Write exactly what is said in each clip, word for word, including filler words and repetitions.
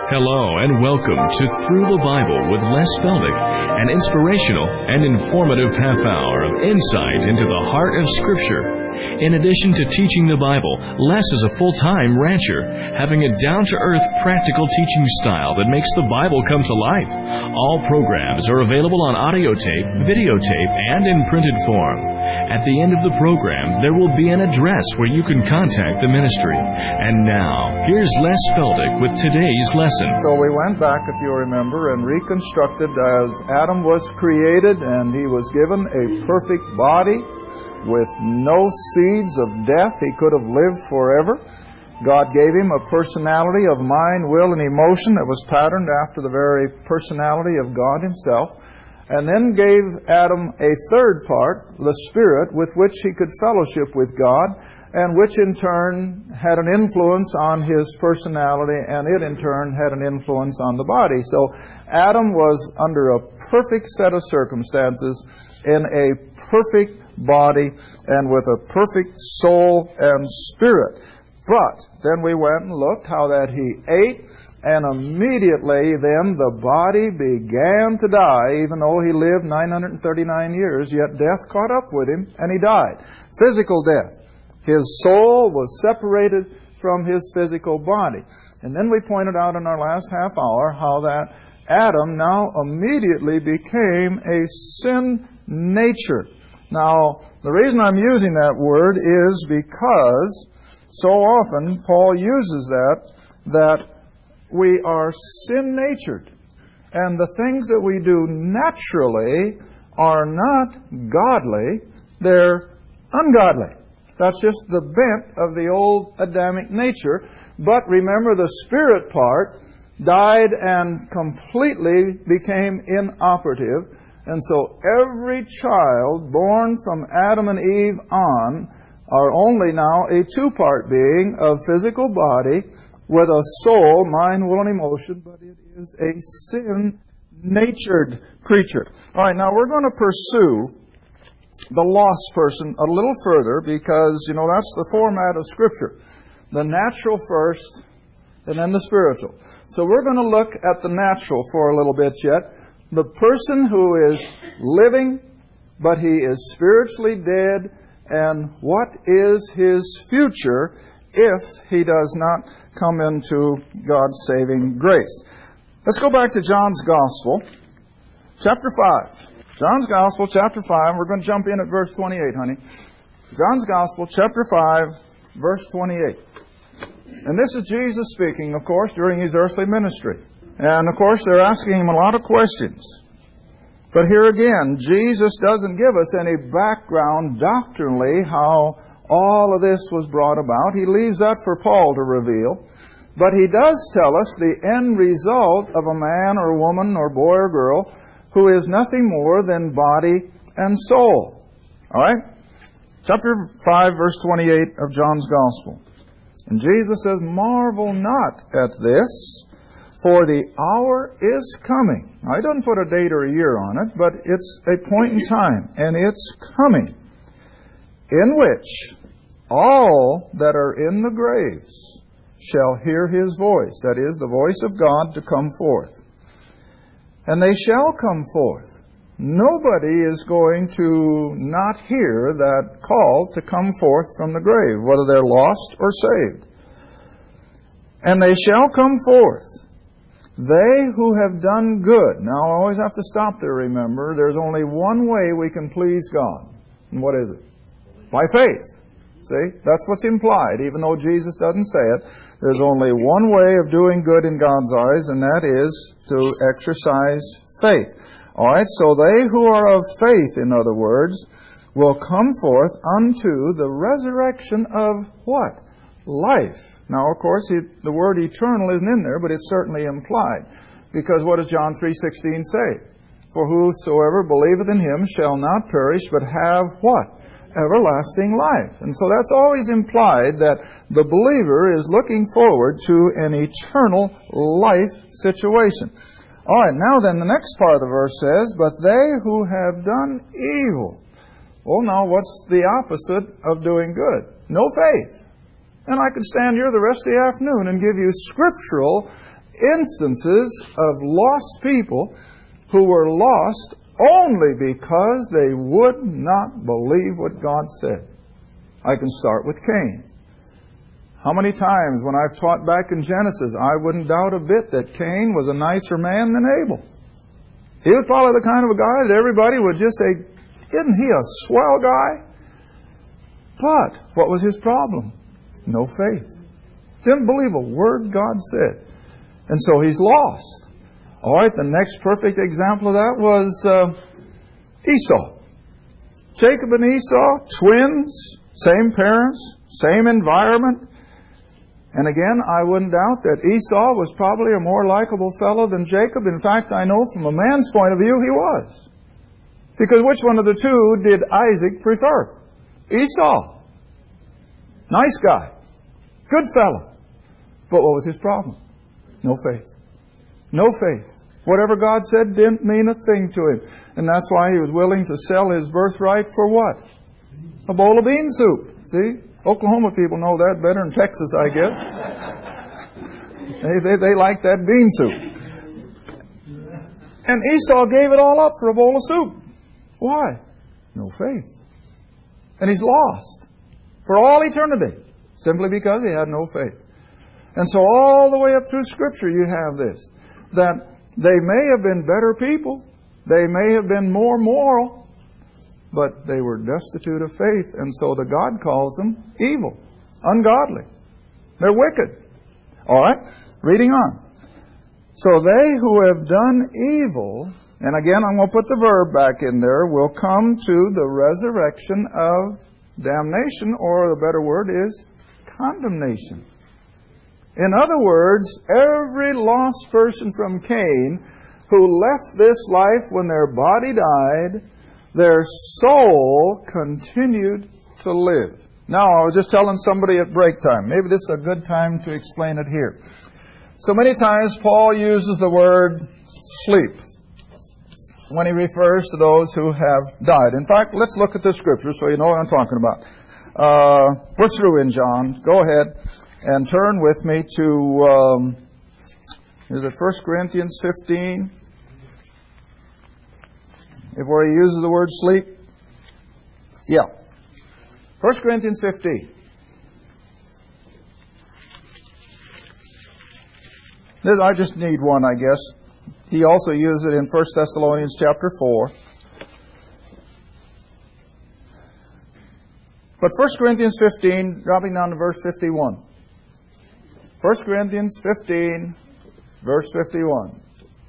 Hello and welcome to Through the Bible with Les Feldick, an inspirational and informative half hour of insight into the heart of Scripture. In addition to teaching the Bible, Les is a full-time rancher, having a down-to-earth, practical teaching style that makes the Bible come to life. All programs are available on audio tape, videotape, and in printed form. At the end of the program, there will be an address where you can contact the ministry. And now, here's Les Feldick with today's lesson. So we went back, if you remember, and reconstructed as Adam was created, and he was given a perfect body with no seeds of death. He could have lived forever. God gave him a personality of mind, will, and emotion that was patterned after the very personality of God Himself. And then gave Adam a third part, the Spirit, with which he could fellowship with God, and which in turn had an influence on his personality, and it in turn had an influence on the body. So Adam was under a perfect set of circumstances, in a perfect body, and with a perfect soul and spirit. But then we went and looked how that he ate, and immediately then the body began to die, even though he lived nine hundred thirty-nine years, yet death caught up with him and he died. Physical death. His soul was separated from his physical body. And then we pointed out in our last half hour how that Adam now immediately became a sin nature. Now, the reason I'm using that word is because so often Paul uses that, that we are sin-natured. And the things that we do naturally are not godly, they're ungodly. That's just the bent of the old Adamic nature. But remember, the spirit part died and completely became inoperative. And so every child born from Adam and Eve on are only now a two-part being of physical body with a soul, mind, will, and emotion, but it is a sin-natured creature. All right, now we're going to pursue the lost person a little further because, you know, that's the format of Scripture. The natural first, and then the spiritual. So we're going to look at the natural for a little bit yet. The person who is living, but he is spiritually dead, and what is his future if he does not come into God's saving grace. Let's go back to John's Gospel, chapter five. John's Gospel, chapter five. We're going to jump in at verse twenty-eight, honey. John's Gospel, chapter five, verse twenty-eight. And this is Jesus speaking, of course, during His earthly ministry. And, of course, they're asking Him a lot of questions. But here again, Jesus doesn't give us any background doctrinally how all of this was brought about. He leaves that for Paul to reveal. But he does tell us the end result of a man or woman or boy or girl who is nothing more than body and soul. All right? Chapter five, verse twenty-eight of John's Gospel. And Jesus says, "Marvel not at this, for the hour is coming." Now, he doesn't put a date or a year on it, but it's a point in time, and it's coming, in which all that are in the graves shall hear His voice. That is, the voice of God to come forth. And they shall come forth. Nobody is going to not hear that call to come forth from the grave, whether they're lost or saved. And they shall come forth, they who have done good. Now, I always have to stop there, remember. There's only one way we can please God. And what is it? By faith. See? That's what's implied, even though Jesus doesn't say it. There's only one way of doing good in God's eyes, and that is to exercise faith. All right, so they who are of faith, in other words, will come forth unto the resurrection of what? Life. Now, of course, it, the word eternal isn't in there, but it's certainly implied. Because what does John three sixteen say? For whosoever believeth in Him shall not perish, but have what? Everlasting life. And so that's always implied that the believer is looking forward to an eternal life situation. All right, now then, the next part of the verse says, "But they who have done evil." Well, now, what's the opposite of doing good? No faith. And I could stand here the rest of the afternoon and give you scriptural instances of lost people who were lost only because they would not believe what God said. I can start with Cain. How many times when I've taught back in Genesis, I wouldn't doubt a bit that Cain was a nicer man than Abel. He was probably the kind of a guy that everybody would just say, isn't he a swell guy? But what was his problem? No faith. Didn't believe a word God said. And so he's lost. All right, the next perfect example of that was uh, Esau. Jacob and Esau, twins, same parents, same environment. And again, I wouldn't doubt that Esau was probably a more likable fellow than Jacob. In fact, I know from a man's point of view he was. Because which one of the two did Isaac prefer? Esau. Nice guy. Good fellow. But what was his problem? No faith. No faith. Whatever God said didn't mean a thing to him. And that's why he was willing to sell his birthright for what? A bowl of bean soup. See? Oklahoma people know that better than Texas, I guess. they, they, they like that bean soup. And Esau gave it all up for a bowl of soup. Why? No faith. And he's lost for all eternity simply because he had no faith. And so all the way up through Scripture you have this, that they may have been better people, they may have been more moral, but they were destitute of faith, and so the God calls them evil, ungodly. They're wicked. All right? Reading on. So they who have done evil, and again I'm going to put the verb back in there, will come to the resurrection of damnation, or the better word is condemnation. In other words, every lost person from Cain who left this life when their body died, their soul continued to live. Now, I was just telling somebody at break time. Maybe this is a good time to explain it here. So many times Paul uses the word sleep when he refers to those who have died. In fact, let's look at the Scripture so you know what I'm talking about. Uh, we're through in John. Go ahead and turn with me to, um, is it First Corinthians fifteen? If where he uses the word sleep? Yeah. First Corinthians fifteen. This, I just need one, I guess. He also used it in First Thessalonians chapter four. But First Corinthians fifteen, dropping down to verse fifty-one. First Corinthians fifteen, verse fifty-one.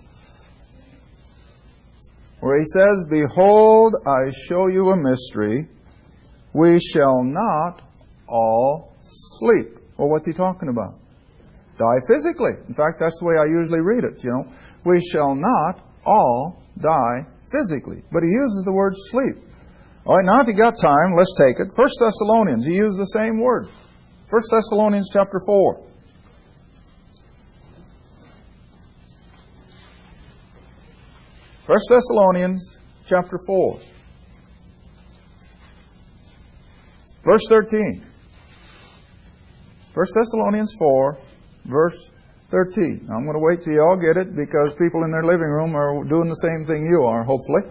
Where he says, "Behold, I show you a mystery. We shall not all sleep." Well, what's he talking about? Die physically. In fact, that's the way I usually read it, you know. We shall not all die physically. But he uses the word sleep. All right, now if you got time, let's take it. First Thessalonians, he used the same word. First Thessalonians chapter four. First Thessalonians chapter four. Verse thirteen. First Thessalonians four, verse thirteen. Now, I'm going to wait till you all get it because people in their living room are doing the same thing you are, hopefully.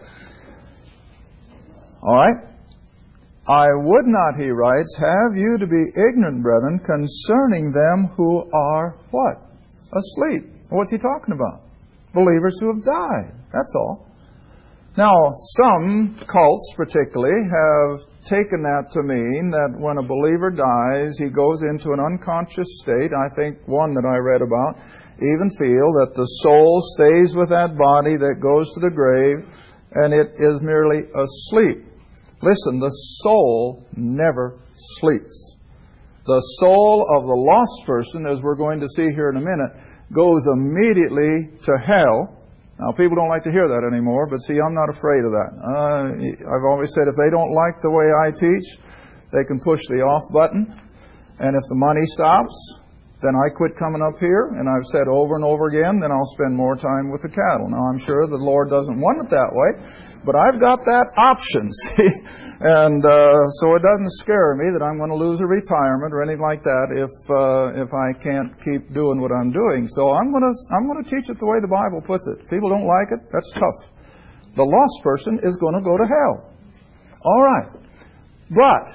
All right. "I would not," he writes, "have you to be ignorant, brethren, concerning them who are," what? Asleep. What's he talking about? Believers who have died. That's all. Now, some cults particularly have taken that to mean that when a believer dies, he goes into an unconscious state. I think one that I read about even feel that the soul stays with that body that goes to the grave and it is merely asleep. Listen, the soul never sleeps. The soul of the lost person, as we're going to see here in a minute, goes immediately to hell. Now, people don't like to hear that anymore, but see, I'm not afraid of that. Uh, I've always said if they don't like the way I teach, they can push the off button. And if the money stops, then I quit coming up here, and I've said over and over again, then I'll spend more time with the cattle. Now, I'm sure the Lord doesn't want it that way, but I've got that option, see? And uh, so it doesn't scare me that I'm going to lose a retirement or anything like that if uh, if I can't keep doing what I'm doing. So I'm going to I'm going to teach it the way the Bible puts it. If people don't like it, that's tough. The lost person is going to go to hell. All right. But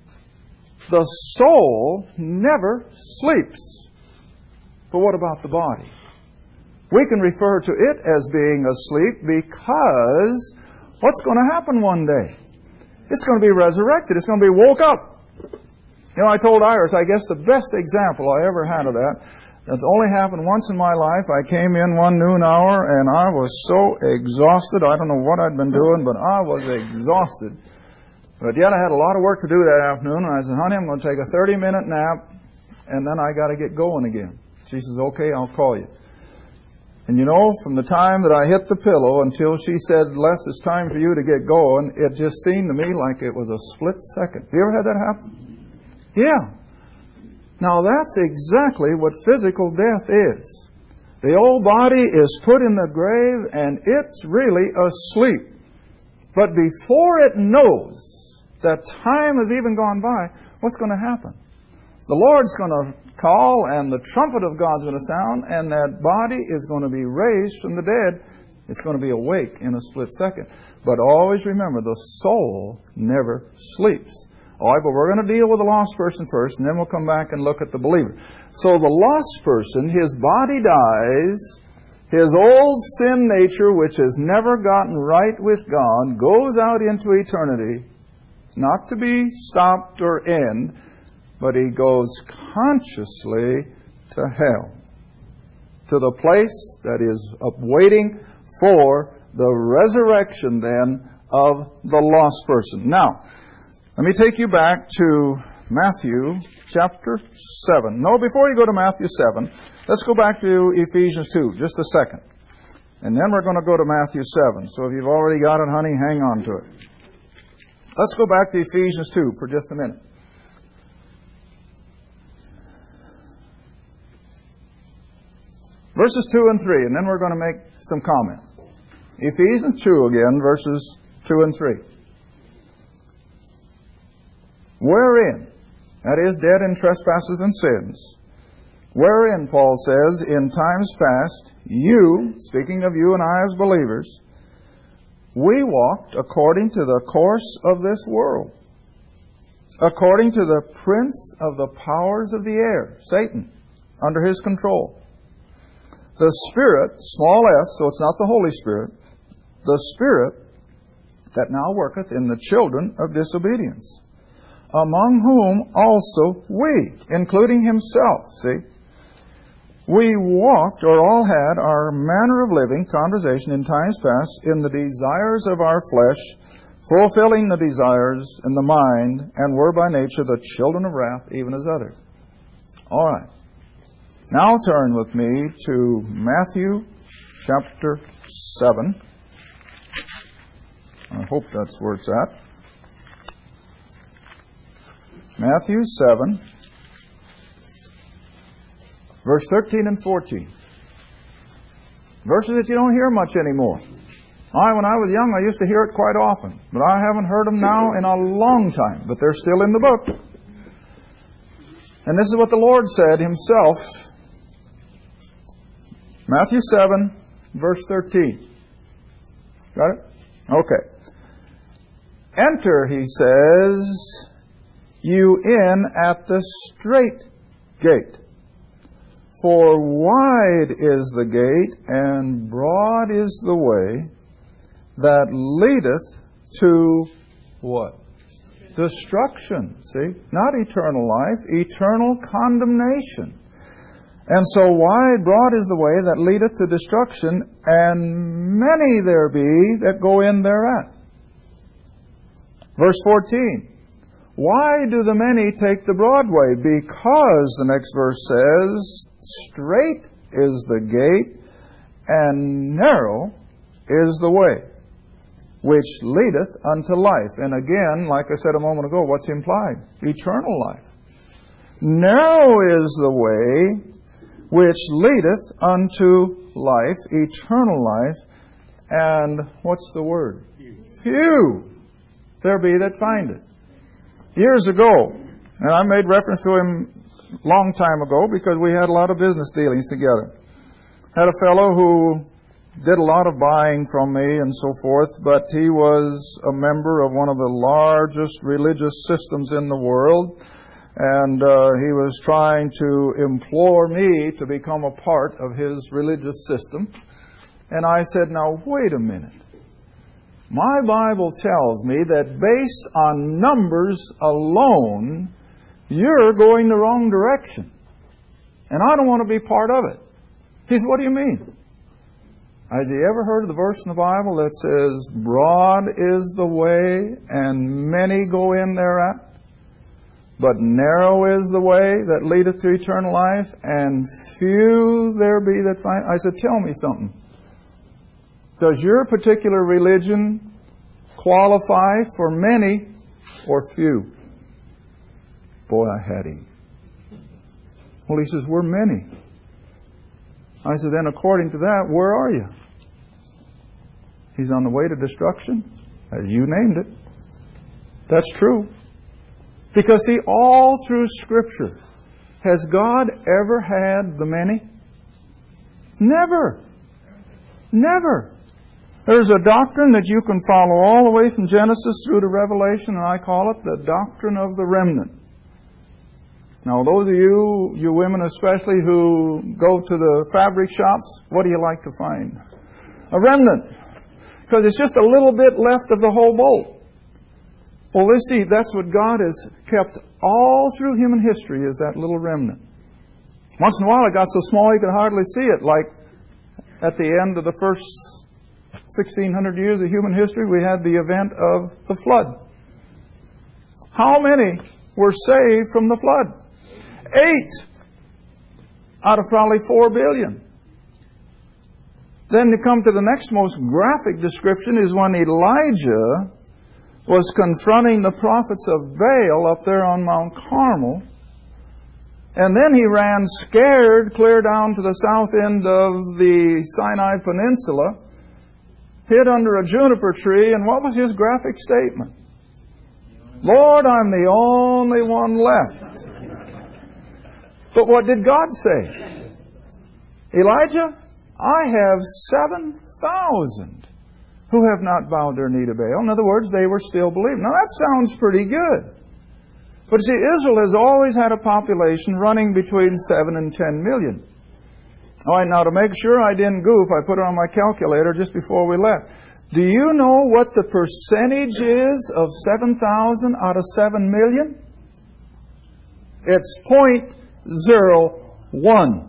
the soul never sleeps. But what about the body? We can refer to it as being asleep because what's going to happen one day? It's going to be resurrected. It's going to be woke up. You know, I told Iris, I guess the best example I ever had of that, that's only happened once in my life. I came in one noon hour and I was so exhausted. I don't know what I'd been doing, but I was exhausted. But yet I had a lot of work to do that afternoon, and I said, honey, I'm going to take a thirty-minute nap, and then I got to get going again. She says, okay, I'll call you. And you know, from the time that I hit the pillow until she said, Les, it's time for you to get going, it just seemed to me like it was a split second. Have you ever had that happen? Yeah. Now that's exactly what physical death is. The old body is put in the grave, and it's really asleep. But before it knows that time has even gone by, what's going to happen? The Lord's going to call, and the trumpet of God's going to sound, and that body is going to be raised from the dead. It's going to be awake in a split second. But always remember, the soul never sleeps. All right, but we're going to deal with the lost person first, and then we'll come back and look at the believer. So the lost person, his body dies. His old sin nature, which has never gotten right with God, goes out into eternity, not to be stopped or end, but he goes consciously to hell, to the place that is waiting for the resurrection then of the lost person. Now, let me take you back to Matthew chapter seven. No, before you go to Matthew seven, let's go back to Ephesians two, just a second. And then we're going to go to Matthew seven. So if you've already got it, honey, hang on to it. Let's go back to Ephesians two for just a minute. Verses two and three, and then we're going to make some comments. Ephesians two again, verses two and three. Wherein, that is, dead in trespasses and sins, wherein, Paul says, in times past, you, speaking of you and I as believers, we walked according to the course of this world, according to the prince of the powers of the air, Satan, under his control. The Spirit, small s, so it's not the Holy Spirit, the Spirit that now worketh in the children of disobedience, among whom also we, including himself, see, we walked, or all had, our manner of living, conversation in times past, in the desires of our flesh, fulfilling the desires in the mind, and were by nature the children of wrath, even as others. All right. Now turn with me to Matthew chapter seven. I hope that's where it's at. Matthew seven, verse thirteen and fourteen. Verses that you don't hear much anymore. I, when I was young, I used to hear it quite often, but I haven't heard them now in a long time, but they're still in the book. And this is what the Lord said himself. Matthew seven, verse thirteen. Got it? Okay. Enter, he says, you in at the strait gate. For wide is the gate, and broad is the way that leadeth to what? Destruction. See? Not eternal life, eternal condemnation. And so wide, broad is the way that leadeth to destruction, and many there be that go in thereat. Verse fourteen. Why do the many take the broad way? Because, the next verse says, strait is the gate, and narrow is the way, which leadeth unto life. And again, like I said a moment ago, what's implied? Eternal life. narrow is the way which leadeth unto life, eternal life, and what's the word? Few. Few there be that find it. Years ago, and I made reference to him a long time ago because we had a lot of business dealings together. Had a fellow who did a lot of buying from me and so forth, but he was a member of one of the largest religious systems in the world, and uh, he was trying to implore me to become a part of his religious system. And I said, now wait a minute. My Bible tells me that based on numbers alone, you're going the wrong direction. And I don't want to be part of it. He said, what do you mean? Have you ever heard of the verse in the Bible that says, broad is the way and many go in thereat, but narrow is the way that leadeth to eternal life, and few there be that find? I said, tell me something. Does your particular religion qualify for many or few? Boy, I had him. Well, he says, we're many. I said, then according to that, where are you? He's on the way to destruction, as you named it. That's true. Because see, all through Scripture, has God ever had the many? Never. Never. There's a doctrine that you can follow all the way from Genesis through to Revelation, and I call it the doctrine of the remnant. Now, those of you, you women especially, who go to the fabric shops, what do you like to find? A remnant. Because it's just a little bit left of the whole bolt. Well, let's see, that's what God has kept all through human history, is that little remnant. Once in a while it got so small you could hardly see it, like at the end of the first sixteen hundred years of human history, we had the event of the flood. How many were saved from the flood? Eight out of probably four billion. Then to come to the next most graphic description is when Elijah was confronting the prophets of Baal up there on Mount Carmel. And then he ran scared clear down to the south end of the Sinai Peninsula, hid under a juniper tree, and what was his graphic statement? Lord, I'm the only one left. But what did God say? Elijah, I have seven thousand who have not bowed their knee to Baal. In other words, they were still believing. Now that sounds pretty good. But see, Israel has always had a population running between seven and ten million. All right, now to make sure I didn't goof, I put it on my calculator just before we left. Do you know what the percentage is of seven thousand out of seven million? It's point zero one.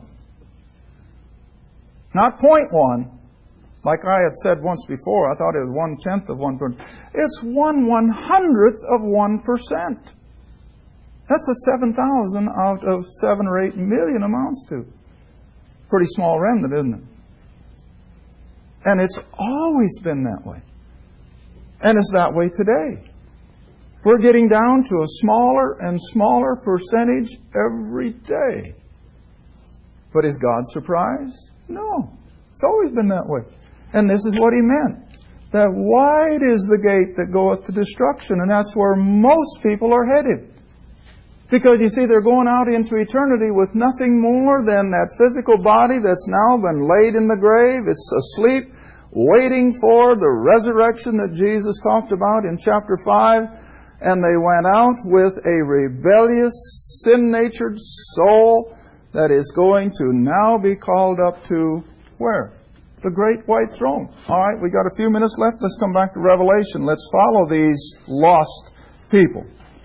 Not point one. Like I had said once before, I thought it was one-tenth of one percent. It's one one-hundredth of one percent. That's what seven thousand out of seven or eight million amounts to. Pretty small remnant, isn't it? And it's always been that way. And it's that way today. We're getting down to a smaller and smaller percentage every day. But is God surprised? No. It's always been that way. And this is what he meant. That wide is the gate that goeth to destruction, and that's where most people are headed. Because you see, they're going out into eternity with nothing more than that physical body that's now been laid in the grave. It's asleep, waiting for the resurrection that Jesus talked about in chapter five. And they went out with a rebellious, sin-natured soul that is going to now be called up to where? The great white throne. All right, we got a few minutes left. Let's come back to Revelation. Let's follow these lost people.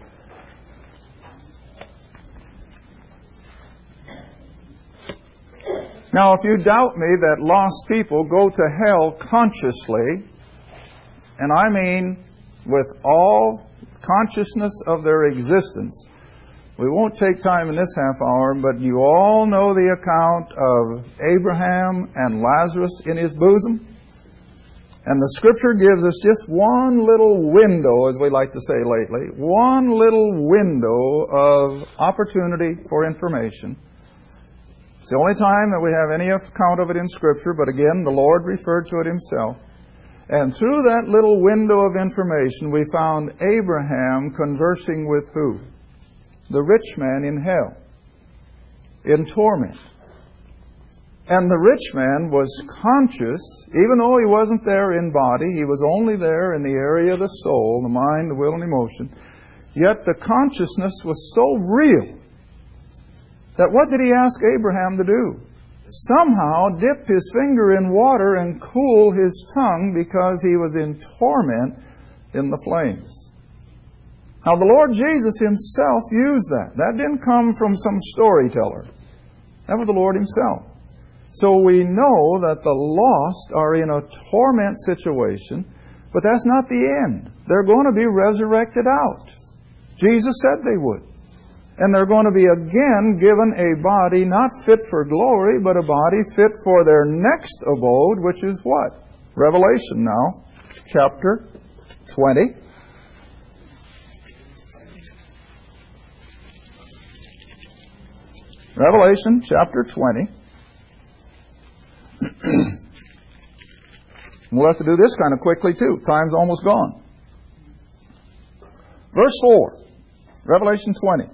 Now, if you doubt me that lost people go to hell consciously, and I mean with all consciousness of their existence, we won't take time in this half hour, but you all know the account of Abraham and Lazarus in his bosom. And the Scripture gives us just one little window, as we like to say lately, one little window of opportunity for information. It's the only time that we have any account of it in Scripture, but again, the Lord referred to it Himself. And through that little window of information, we found Abraham conversing with who? The rich man in hell, in torment. And the rich man was conscious, even though he wasn't there in body, he was only there in the area of the soul, the mind, the will, and emotion. Yet the consciousness was so real that what did he ask Abraham to do? Somehow dip his finger in water and cool his tongue because he was in torment in the flames. Now the Lord Jesus Himself used that. That didn't come from some storyteller. That was the Lord Himself. So we know that the lost are in a torment situation, but that's not the end. They're going to be resurrected out. Jesus said they would. And they're going to be again given a body not fit for glory, but a body fit for their next abode, which is what? Revelation now, chapter twenty. Revelation chapter twenty. We'll have to do this kind of quickly too. Time's almost gone. Verse four, Revelation twenty.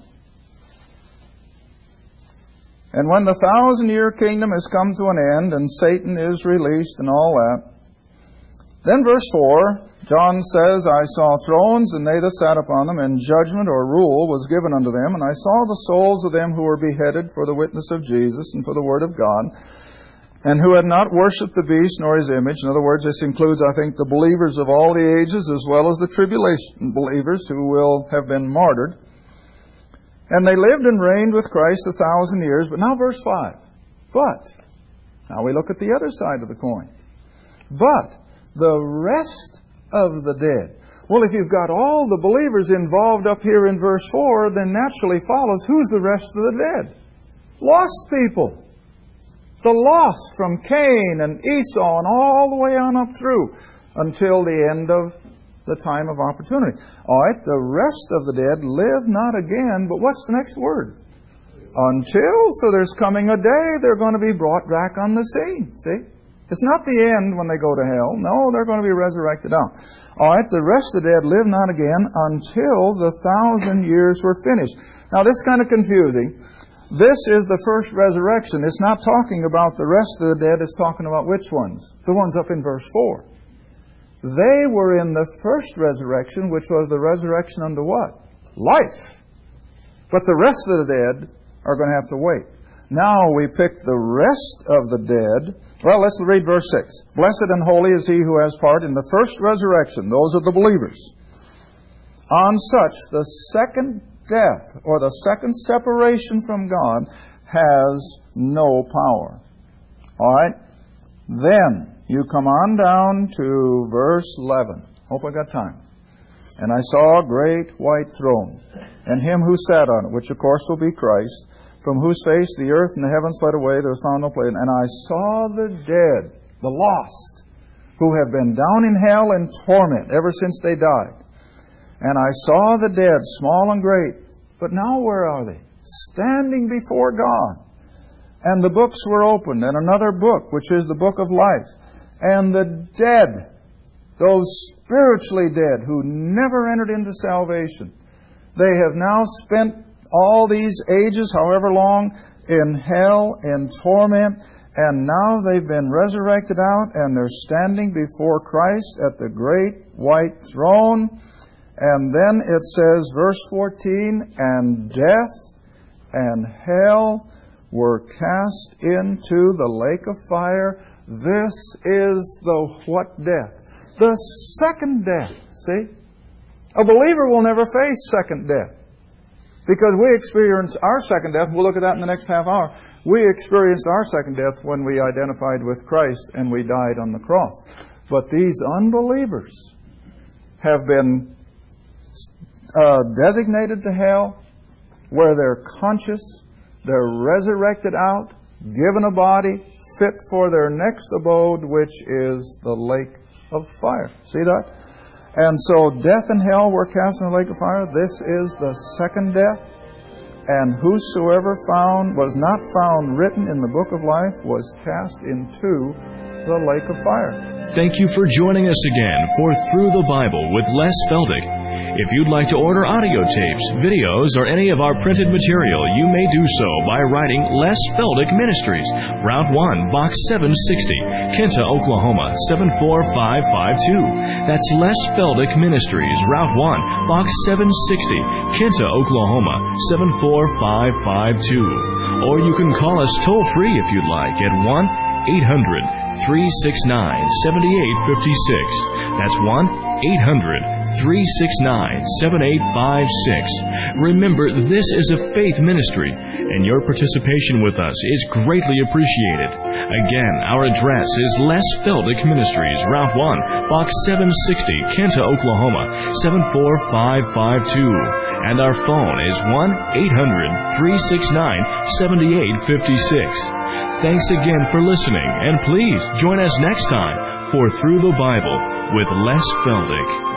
And when the thousand-year kingdom has come to an end, and Satan is released and all that, then verse four, John says, I saw thrones, and they that sat upon them, and judgment or rule was given unto them. And I saw the souls of them who were beheaded for the witness of Jesus and for the word of God, and who had not worshipped the beast nor his image. In other words, this includes, I think, the believers of all the ages, as well as the tribulation believers who will have been martyred. And they lived and reigned with Christ a thousand years. But now verse five. But, now we look at the other side of the coin. But the rest of the dead. Well, if you've got all the believers involved up here in verse four, then naturally follows, who's the rest of the dead? Lost people. The lost from Cain and Esau and all the way on up through until the end of the time of opportunity. All right, the rest of the dead live not again, but what's the next word? Until, so there's coming a day they're going to be brought back on the scene. See? It's not the end when they go to hell. No, they're going to be resurrected out. All right, the rest of the dead live not again until the thousand years were finished. Now, this is kind of confusing. This is the first resurrection. It's not talking about the rest of the dead. It's talking about which ones? The ones up in verse four. They were in the first resurrection, which was the resurrection unto what? Life. But the rest of the dead are going to have to wait. Now we pick the rest of the dead. Well, let's read verse six. Blessed and holy is he who has part in the first resurrection. Those are the believers. On such, the second death, or the second separation from God, has no power. All right? Then, you come on down to verse eleven. Hope I got time. And I saw a great white throne, and him who sat on it, which of course will be Christ, from whose face the earth and the heavens fled away, there was found no place. And I saw the dead, the lost, who have been down in hell and torment ever since they died. And I saw the dead, small and great. But now where are they? Standing before God. And the books were opened, and another book, which is the book of life. And the dead, those spiritually dead who never entered into salvation, they have now spent all these ages, however long, in hell, in torment, and now they've been resurrected out, and they're standing before Christ at the great white throne. And then it says, verse fourteen, and death and hell were cast into the lake of fire. This is the what death? The second death. See? A believer will never face second death. Because we experience our second death, we'll look at that in the next half hour. We experienced our second death when we identified with Christ and we died on the cross. But these unbelievers have been uh, designated to hell, where they're conscious, they're resurrected out, given a body fit for their next abode, which is the lake of fire. See that? And so death and hell were cast in the lake of fire. This is the second death. And whosoever found was not found written in the book of life was cast into the lake of fire. Thank you for joining us again for Through the Bible with Les Feldick. If you'd like to order audio tapes, videos, or any of our printed material, you may do so by writing Les Feldick Ministries, Route one, Box seven sixty, Kinta, Oklahoma, seven four five five two. That's Les Feldick Ministries, Route one, Box seven sixty, Kinta, Oklahoma, seven four five five two. Or you can call us toll-free if you'd like at one eight hundred, three six nine, seven eight five six. That's one eight hundred, three six nine, seven eight five six. Remember, this is a faith ministry, and your participation with us is greatly appreciated. Again, our address is Les Feldick Ministries, Route one, Box seven sixty, Kinta, Oklahoma, seven four five five two. And our phone is one eight hundred, three six nine, seven eight five six. Thanks again for listening, and please join us next time for Through the Bible with Les Feldick.